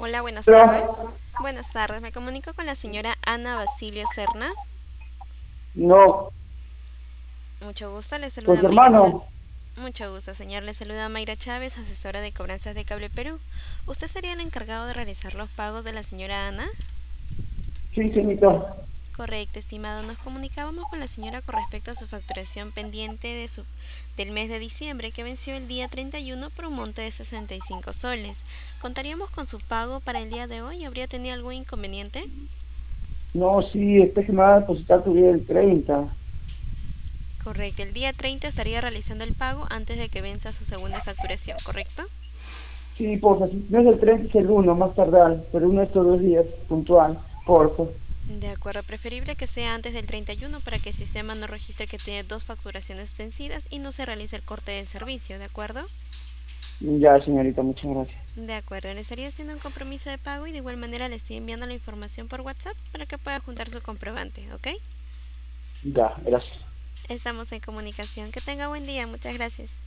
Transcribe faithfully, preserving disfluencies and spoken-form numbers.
Hola, buenas tardes. Pero, Buenas tardes, me comunico con la señora Ana Basilio Serna. no, Mucho gusto, le con saluda su Mayra Chávez. hermano. Mucho gusto, señor, le saluda Mayra Chávez, asesora de cobranzas de Cable Perú. ¿Usted sería el encargado de realizar los pagos de la señora Ana? Sí, señorito. Correcto, estimado. Nos comunicábamos con la señora con respecto a su facturación pendiente de su, del mes de diciembre que venció el día treinta y uno por un monto de sesenta y cinco soles. ¿Contaríamos con su pago para el día de hoy? ¿Habría tenido algún inconveniente? No, sí, este que me va a depositar tu día el treinta. Correcto, el día treinta estaría realizando el pago antes de que venza su segunda facturación, ¿correcto? Sí, porfa, si no es el treinta es el uno más tardar, pero uno de estos dos días, puntual, porfa. De acuerdo, preferible que sea antes del treinta y uno para que el sistema no registre que tiene dos facturaciones vencidas y no se realice el corte del servicio, ¿de acuerdo? Ya, señorita, muchas gracias. De acuerdo, le estaría haciendo un compromiso de pago y de igual manera le estoy enviando la información por WhatsApp para que pueda juntar su comprobante, ¿ok? Ya, gracias. Estamos en comunicación. Que tenga buen día, muchas gracias.